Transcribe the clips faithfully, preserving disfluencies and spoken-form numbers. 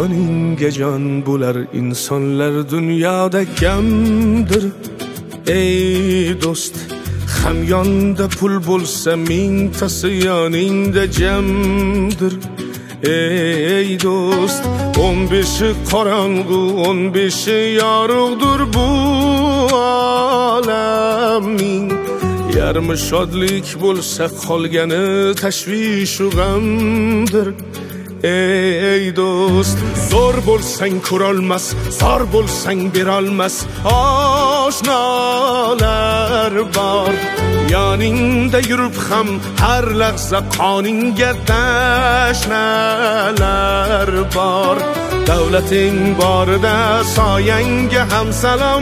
joninga jon bo'lar insonlar dunyoda kamdir. Ey do'st, hamyonda pul bo'lsa mingtasi yoningda jamdir. Ey do'st, o'n beshi qorong'u, o'n beshi yorug'dir bu olamning. Yarmi shodlik bo'lsa qolgani tashvish u g'amdir. Ey do'st, zo'r bo'lsang ko'rolmas, zor bo'lsang berolmas oshnolar bor. Yoningda yurib ham har lahza qoningga tashnalar bor. Davlating borida soyangga ham salom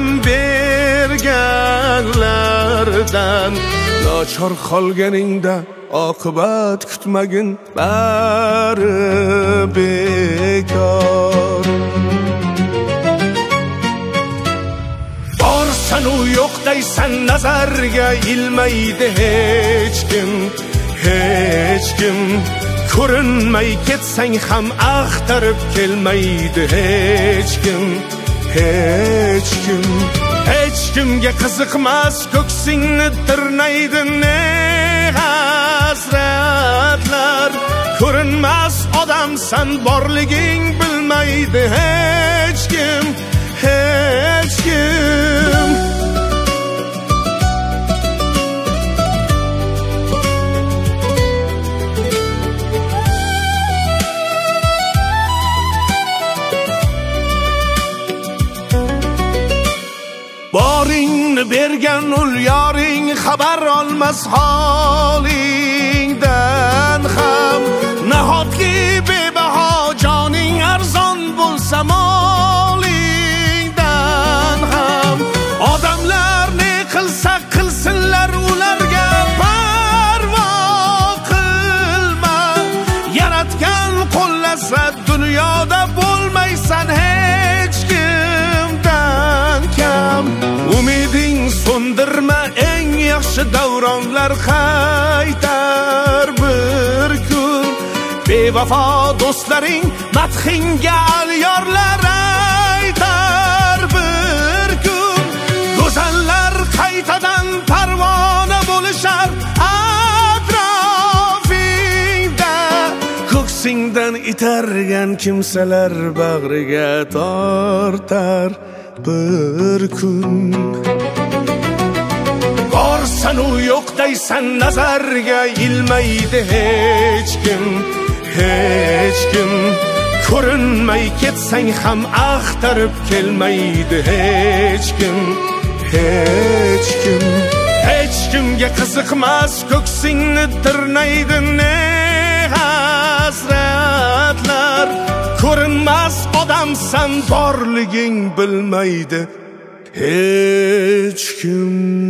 berganlardan, nochor qolganingda oqibat kutmagin, bari bekor. Borsan u yo'q deysan, nazarga ilmaydi hech kim, hech kim. Ko'rinmay ketsang ham axtarib kelmaydi hech kim, hech kim. Hech kimga qiziqmas, ko'ksingni tirnaydi ne hasratlar. Ko'rinmas odamsan, borliging bilmaydi hech kim, hech kim. Boringni bergan ul yoring xabar olmas holingdan ham. Nahotki bebaho joning arzon bo'lsa molingdan ham. Odamlar ne qilsa qilsinlar, ularga parvo qilma. Yaratgan qo'llasa dunyoda bo'lmaysan hech kimdan kam. Umiding so'ndirma, eng yaxshi davronlar qaytar bir kun. Bevafo do'stlaring madhinga alyorlar aytar bir kun. Go'zallar qaytadan parvona bo'lishar atrofingda. Ko'ksingdan itargan kimsalar bag'riga tortar bir kun. Borsan u yo'q deysan, nazarga ilmaydi hech kim, hech kim. Ko'rinmay ketsang ham axtarib kelmaydi hech kim, hech kim. Hech kimga qiziqmas, ko'ksingni tirnaydi ne hasratlar. Ko'rinmas odamsan, borliging bilmaydi hech kim.